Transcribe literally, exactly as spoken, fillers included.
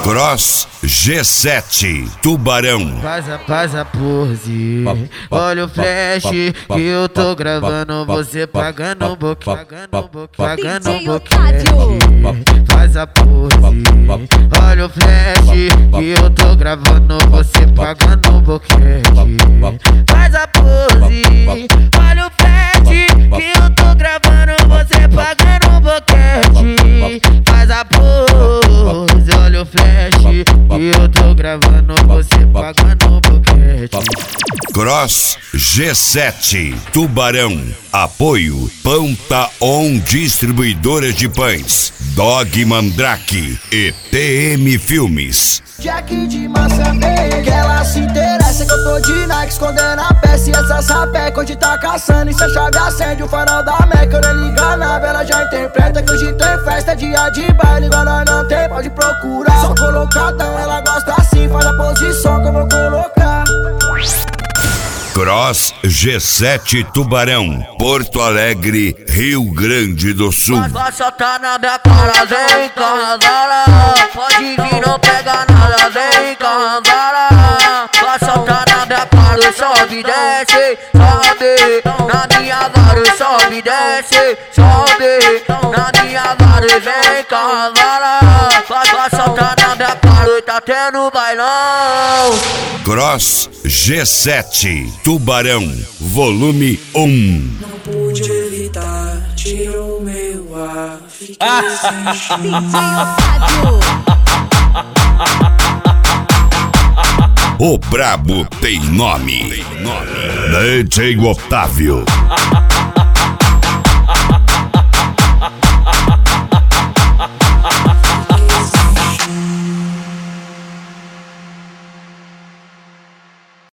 Cross G sete Tubarão. Faz a, faz a pose, olha o flash que eu tô gravando, você pagando um pouquinho, pagando um pouquinho, pagando um pouquinho. Faz a pose, olha o flash que eu tô gravando, você pagando um pouquinho. Faz a pose, olha o flash que eu tô gravando, você pagando um pouquinho. Faz a pose, olha o flash que eu tô gravando, você pagando um boquete. Cross G sete Tubarão. Apoio Pão-Tá On Distribuidora de Pães, Dog Mandrake e T M Filmes. Jack de Maçamê, que ela se interessa que eu tô de Nike, escondendo a peça e essa sapeca hoje tá caçando. E se a chave acende o farol da Meca, eu nem liga nada, ela já interpreta que hoje tem festa, dia de baile, igual nós não tem, pode procurar. Só colocadão, ela gosta assim, faz a posição que eu vou colocar. Cross G sete Tubarão, Porto Alegre, Rio Grande do Sul. Vai soltar na minha cara, vem carnazara. Pode vir, não pega nada, vem carnazara. Vai soltar na minha cara, sobe, desce, sobe. Na minha vara, sobe, desce, sobe. Na minha vara, vem carnazara. Vai, vai soltar na minha cara, tá tendo bailão. Cross G sete Tubarão, volume um. Não pude evitar, tirou meu ar, fiquei sem chão. O brabo tem nome. D J Otávio.